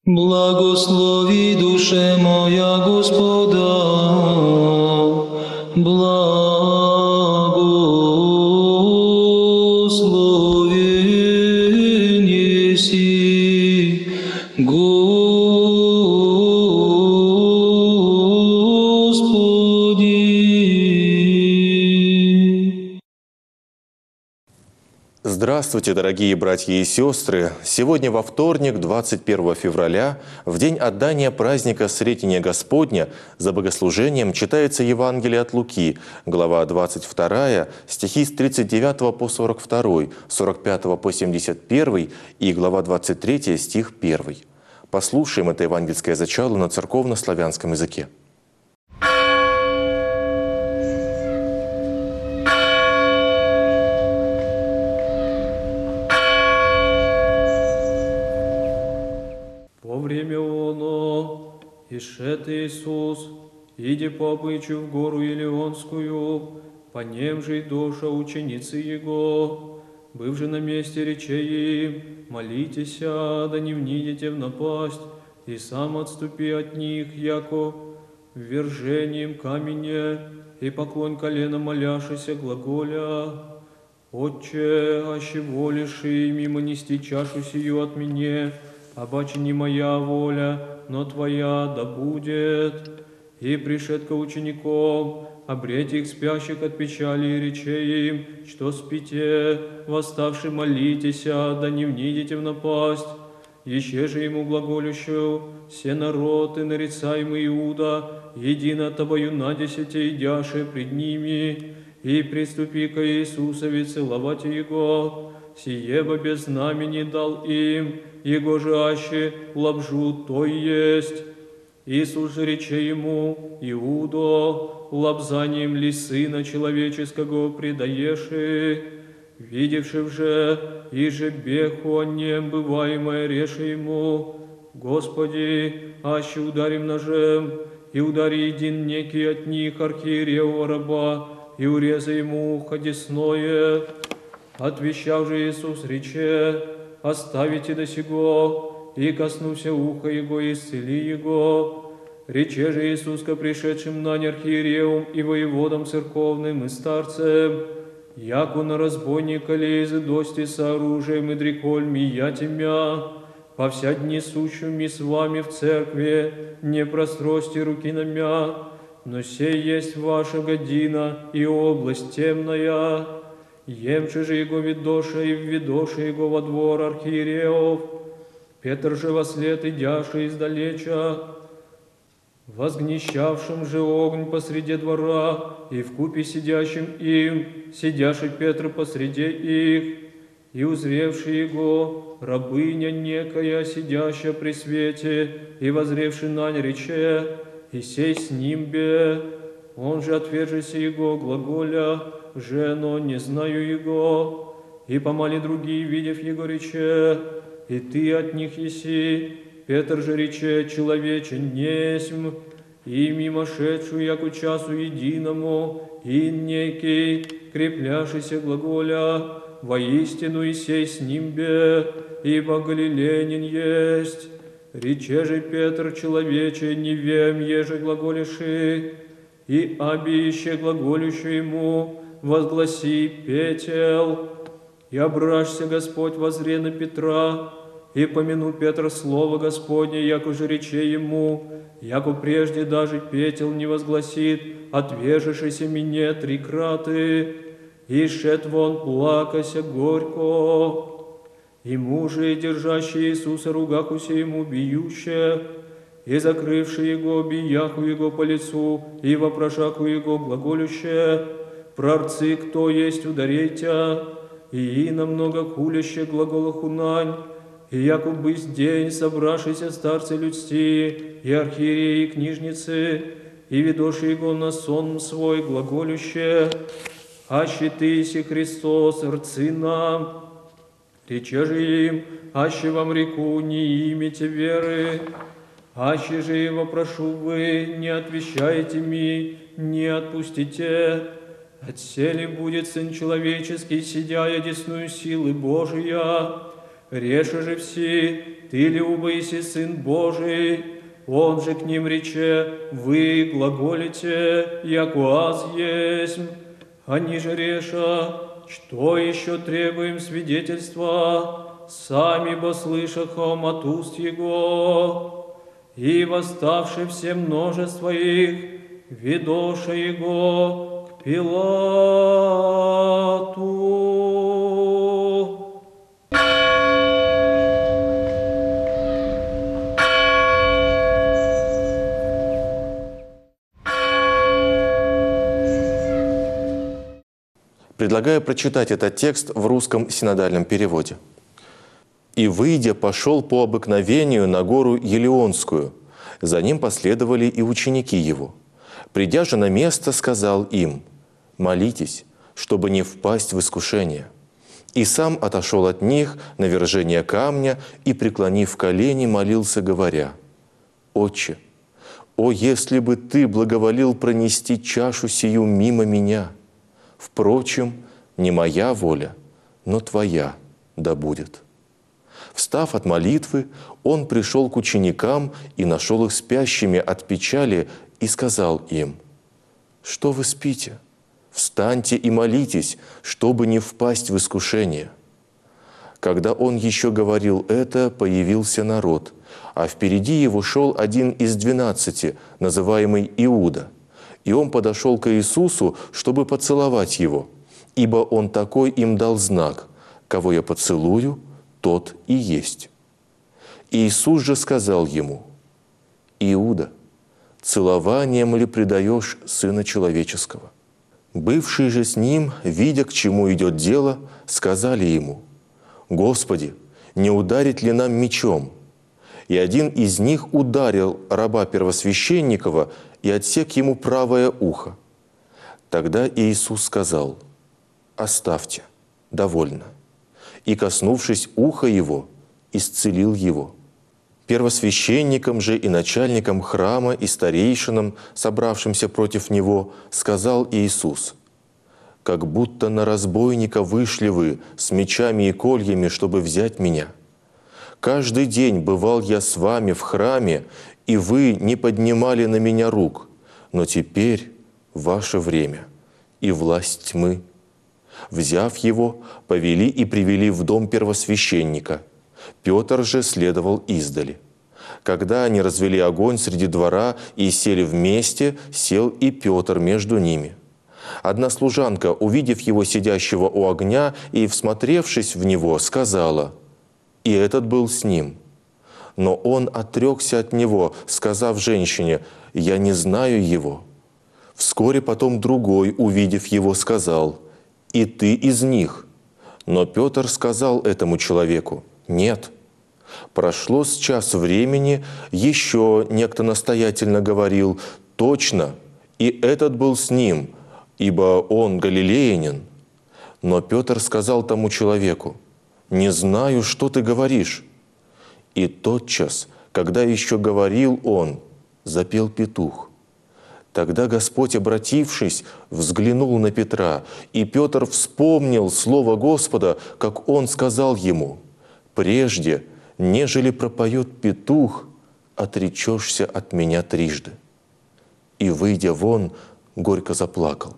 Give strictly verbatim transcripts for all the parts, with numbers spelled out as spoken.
Благослови, душе моя, Господа, благословен еси, Господи. Здравствуйте, дорогие братья и сестры! Сегодня во вторник, двадцать первого февраля, в день отдания праздника Сретения Господня, за богослужением читается Евангелие от Луки, глава двадцать вторая, стихи с тридцать девятого по сорок второй, сорок пятого по семьдесят первый и глава двадцать третья, стих первый. Послушаем это евангельское зачало на церковно-славянском языке. Время оно, ишет Иисус, иди по обычаю в гору Илионскую, по нем же и доша ученицы Его. Быв же на месте речей им, молитесь, да не внидите в напасть, и сам отступи от них, яко ввержением камене, и поклонь колено моляшися глаголя. Отче, аще волишь и мимо нести чашу сию от меня, обаче не моя воля, но Твоя да будет. И пришед ко ученикам, обреть их спящих от печали и речей им, что спите, восставши молитесь, да не внидите в напасть. Еще же ему глаголющую, все народ и нарицаемый Иуда, едино тобою на десяти идяше пред ними, и приступи ко Иисусове целовать Его, сие бы без знамени дал им, Его же аще лапжу то и есть. Иисус же рече ему, Иудо, лапзанием ли Сына Человеческого предаеши? Видевши же, и же беху о нем бываемое реше ему, Господи, аще ударим ножем, и удари един некий от них архиерева раба, и урезай ему ухо десное. Отвещав же Иисус рече, оставите до сего, и коснуся уха Его, и исцели Его. Рече же Иисус ко пришедшим на архиереум и воеводам церковным и старцем, яко на разбойника ли из дости с оружием и дрекольми я темя, по вся дни сущими с вами в церкви, не прострости руки на мя, но сей есть ваша година и область темная. Емче же его видоша и введоша его во двор архиереев, Петр же вослед идяши издалеча, возгнещавшим же огонь посреди двора, и вкупе сидящим им, сидяший Петр посреди их, и узревший его, рабыня некая, сидящая при свете, и возревший на рече, и сей с ним бе, он же отвержися его глаголя, жено, не знаю его, и помали другие, видев его, рече, и ты от них еси. Петр же рече, человече, несмь, и мимошедшую, яку часу единому, и некий, крепляшися глаголя, воистину и сей с ним бе, ибо галилеянин есть. Рече же Петр, человече, не вем, еже глаголиши, и аби еще глаголющую ему, возгласи петел, и обращся Господь возре на Петра, и помяну Петр слово Господне, яко же рече ему, яко прежде даже петел не возгласит, отвежешися мне три краты, и шед вон плакася горько. И мужи, держащие Иисуса ругахуся ему биюще, и закрывшие его, бияху его по лицу, и вопрошаку его глаголюще, прорцы, кто есть, ударейте, и намного хуляще глагола хунань, и яко бысь день, собравшийся старцы людсти, и архиереи, и книжницы, и ведоши его на сон свой глаголюще, аще ты си Христос, рцы нам. Рече же им, аще вам реку, не имете веры, аще же его прошу вы, не отвещайте ми, не отпустите. Отселе будет Сын Человеческий, сидя одесную силы Божия, Реше же все, ты ли убыси Сын Божий? Он же к ним рече, вы глаголите, яко аз есть. Они же реша, что еще требуем свидетельства, сами бо слышахом от уст Его, и восставши все множество их, ведоша Его к Пилату. Предлагаю прочитать этот текст в русском синодальном переводе. «И, выйдя, пошел по обыкновению на гору Елеонскую. За ним последовали и ученики его. Придя же на место, сказал им: молитесь, чтобы не впасть в искушение. И сам отошел от них на вержение камня и, преклонив колени, молился, говоря: Отче, о, если бы Ты благоволил пронести чашу сию мимо меня! Впрочем, не моя воля, но Твоя да будет». Встав от молитвы, Он пришел к ученикам и нашел их спящими от печали и сказал им: «Что вы спите? Встаньте и молитесь, чтобы не впасть в искушение». Когда Он еще говорил это, появился народ, а впереди Его шел один из двенадцати, называемый Иуда. И Он подошел к Иисусу, чтобы поцеловать Его, ибо Он такой им дал знак: «Кого я поцелую, тот и есть». Иисус же сказал ему: «Иуда, целованием ли предаешь Сына Человеческого?» Бывшие же с Ним, видя, к чему идет дело, сказали Ему: «Господи, не ударить ли нам мечом?» И один из них ударил раба первосвященникова и отсек ему правое ухо. Тогда Иисус сказал: «Оставьте, довольно». И, коснувшись уха его, исцелил его. Первосвященникам же и начальникам храма и старейшинам, собравшимся против него, сказал Иисус: «Как будто на разбойника вышли вы с мечами и кольями, чтобы взять меня. Каждый день бывал я с вами в храме, и вы не поднимали на меня рук, но теперь ваше время и власть тьмы». Взяв его, повели и привели в дом первосвященника. Петр же следовал издали. Когда они развели огонь среди двора и сели вместе, сел и Петр между ними. Одна служанка, увидев его сидящего у огня и всмотревшись в него, сказала: «И этот был с ним». Но он отрекся от него, сказав женщине: «Я не знаю его». Вскоре потом другой, увидев его, сказал: «И ты из них». Но Петр сказал этому человеку: «Нет». Прошло с час времени, еще некто настоятельно говорил: «Точно, и этот был с ним, ибо он галилеянин». Но Петр сказал тому человеку: «Не знаю, что ты говоришь». И тотчас, когда еще говорил он, запел петух. Тогда Господь, обратившись, взглянул на Петра, и Петр вспомнил слово Господа, как он сказал ему: «Прежде, нежели пропоет петух, отречешься от меня трижды». И, выйдя вон, горько заплакал.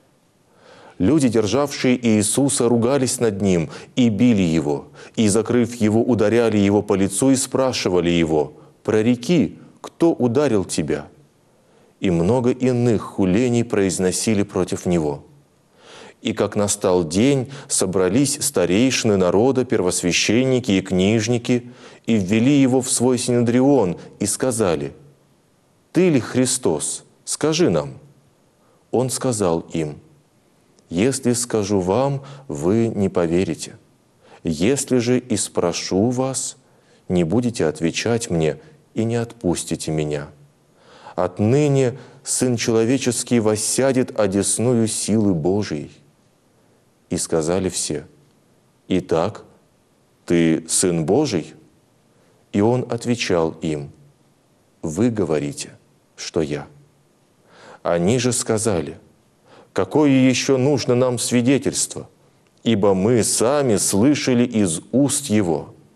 Люди, державшие Иисуса, ругались над Ним и били Его, и, закрыв Его, ударяли Его по лицу и спрашивали Его: «Прореки, кто ударил Тебя?» И много иных хулений произносили против Него. И как настал день, собрались старейшины народа, первосвященники и книжники, и ввели Его в свой синедрион, и сказали: «Ты ли Христос? Скажи нам». Он сказал им: «Если скажу вам, вы не поверите. Если же и спрошу вас, не будете отвечать мне и не отпустите меня. Отныне Сын Человеческий воссядет одесную силы Божией». И сказали все: «Итак, ты Сын Божий?» И Он отвечал им: «Вы говорите, что я». Они же сказали: «Какое еще нужно нам свидетельство? Ибо мы сами слышали из уст Его».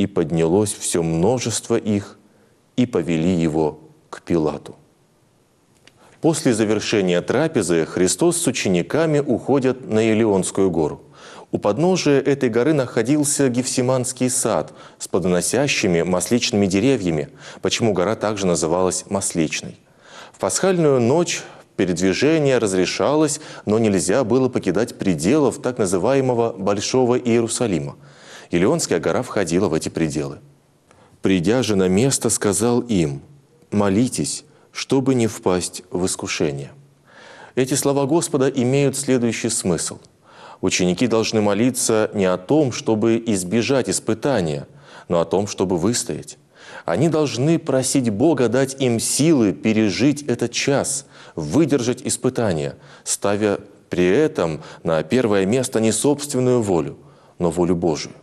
И поднялось все множество их, и повели его к Пилату. После завершения трапезы Христос с учениками уходят на Елеонскую гору. У подножия этой горы находился Гефсиманский сад с плодоносящими масличными деревьями, почему гора также называлась Масличной. В пасхальную ночь передвижение разрешалось, но нельзя было покидать пределов так называемого Большого Иерусалима. Елеонская гора входила в эти пределы. «Придя же на место, сказал им: молитесь, чтобы не впасть в искушение». Эти слова Господа имеют следующий смысл. Ученики должны молиться не о том, чтобы избежать испытания, но о том, чтобы выстоять. Они должны просить Бога дать им силы пережить этот час, выдержать испытания, ставя при этом на первое место не собственную волю, но волю Божию.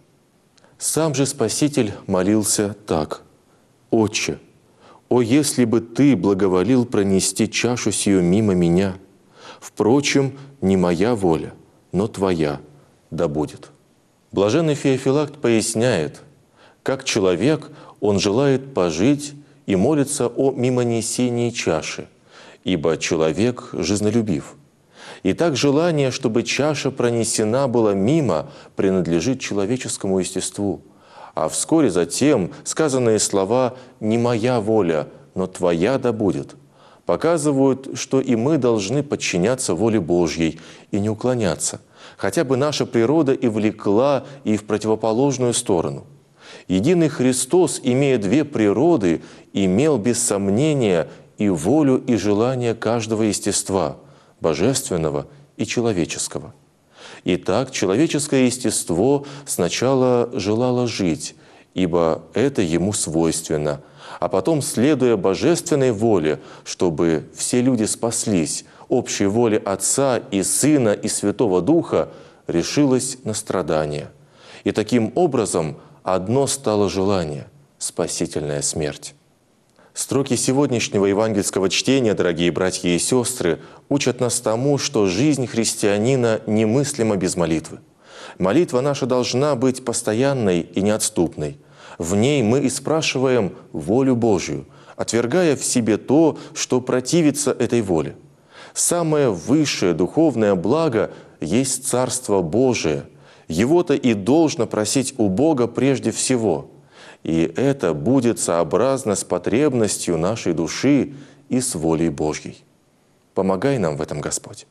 Сам же Спаситель молился так: «Отче, о, если бы Ты благоволил пронести чашу сию мимо меня! Впрочем, не моя воля, но Твоя да будет». Блаженный Феофилакт поясняет, как человек он желает пожить и молится о мимонесении чаши, ибо человек жизнелюбив. И так желание, чтобы чаша пронесена была мимо, принадлежит человеческому естеству. А вскоре затем сказанные слова «не моя воля, но Твоя да будет» показывают, что и мы должны подчиняться воле Божьей и не уклоняться, хотя бы наша природа и влекла и в противоположную сторону. Единый Христос, имея две природы, имел без сомнения и волю, и желание каждого естества – божественного и человеческого. Итак, человеческое естество сначала желало жить, ибо это ему свойственно, а потом, следуя божественной воле, чтобы все люди спаслись, общей воле Отца и Сына и Святого Духа, решилось на страдания. И таким образом одно стало желание – спасительная смерть. Строки сегодняшнего евангельского чтения, дорогие братья и сестры, учат нас тому, что жизнь христианина немыслима без молитвы. Молитва наша должна быть постоянной и неотступной. В ней мы и спрашиваем волю Божью, отвергая в себе то, что противится этой воле. Самое высшее духовное благо есть Царство Божие. Его-то и должно просить у Бога прежде всего. И это будет сообразно с потребностью нашей души и с волей Божьей. Помогай нам в этом, Господь.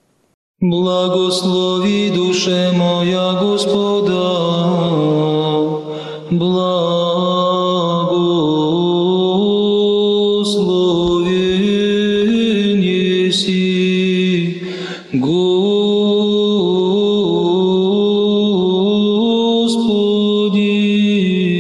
Благослови душе моя Господа, благословен еси, Господи.